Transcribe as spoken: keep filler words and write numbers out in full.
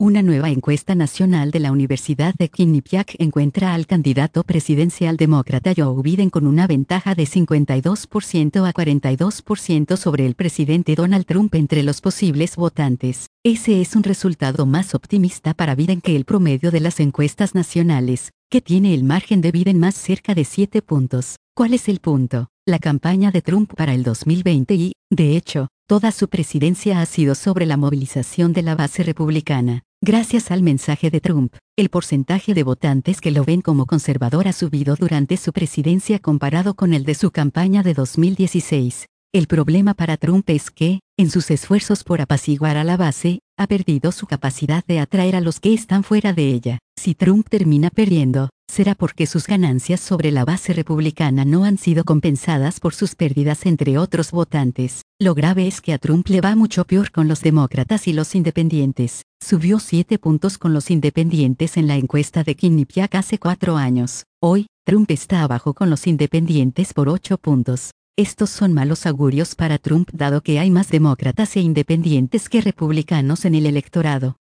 Una nueva encuesta nacional de la Universidad de Quinnipiac encuentra al candidato presidencial demócrata Joe Biden con una ventaja de cincuenta y dos por ciento a cuarenta y dos por ciento sobre el presidente Donald Trump entre los posibles votantes. Ese es un resultado más optimista para Biden que el promedio de las encuestas nacionales, que tiene el margen de Biden más cerca de siete puntos. ¿Cuál es el punto? La campaña de Trump para el dos mil veinte y, de hecho, toda su presidencia ha sido sobre la movilización de la base republicana. Gracias al mensaje de Trump, el porcentaje de votantes que lo ven como conservador ha subido durante su presidencia comparado con el de su campaña de dos mil dieciséis. El problema para Trump es que, en sus esfuerzos por apaciguar a la base, ha perdido su capacidad de atraer a los que están fuera de ella. Si Trump termina perdiendo, será porque sus ganancias sobre la base republicana no han sido compensadas por sus pérdidas entre otros votantes. Lo grave es que a Trump le va mucho peor con los demócratas y los independientes. Subió siete puntos con los independientes en la encuesta de Quinnipiac hace cuatro años. Hoy, Trump está abajo con los independientes por ocho puntos. Estos son malos augurios para Trump dado que hay más demócratas e independientes que republicanos en el electorado.